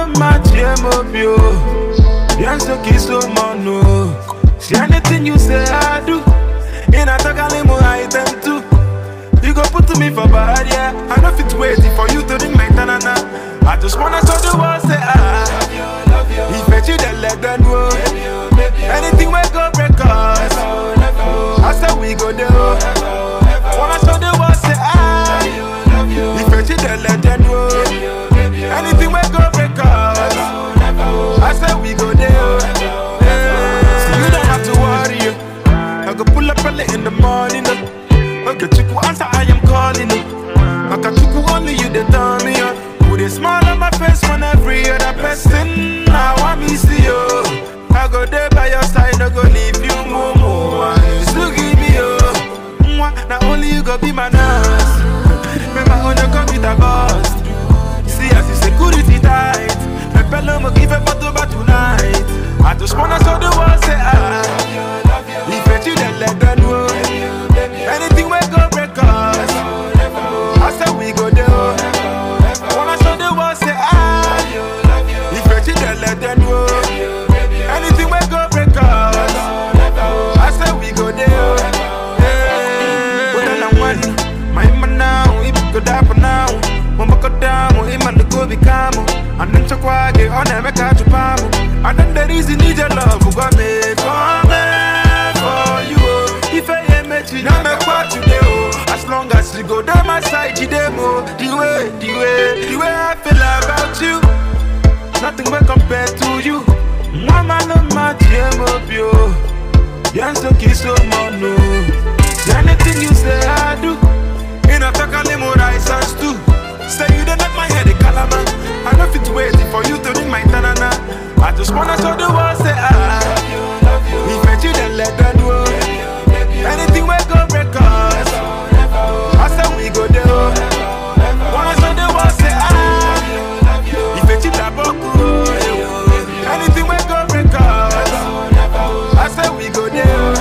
no match mobile. Pienso que so mono. See anything you say I do. In a tagalimo I tend to. You go put to me for bad, yeah. I know fit waiting for you to ring my tanana. I just wanna show the world say love you. If I you then let them know. Anything we go break us. I said we go there. Wanna show the world say love you. If I you then let them know. Anything we go break us. I said we go there. So you don't have to worry. I go pull up early in the morning. Okay, Chiku answer, I am calling you. Okay, Chiku only you, they tell me. Put a smile on my face when every other person. Now I miss you. I go there by your side, I go leave you more. You still give me now only you go be my nurse. Remember when you come with a boss. See as you security tight. My fellow mo give a photo about tonight. I just wanna show the world say if you then let them know. Anything we go break us. I said we go there. Wanna show the world say if you then let them know. Anything we go break us. I said we go there. Put on one, my man now, if you go down for now. Mama go down, my man go become. And then to quaggy on a catch a palm. And then there is need your love who got me for you. If I am met you, now make what you do. As long as you go down my side, you demo. The way I feel about you. Nothing will compare to you. Mama no match mobile. Pienso que so mono. Anything you say I do. In a takalimo license too. Say you don't let my head a calaman. I know fit waiting for you to ring my tanana. I just wanna show the world say if I you then let them know. Anything we go break us. I said we go there. Wanna show the world say if I you that boku. Anything we go break us. I said we go there.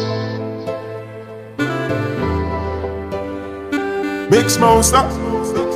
Big Smoke, stop.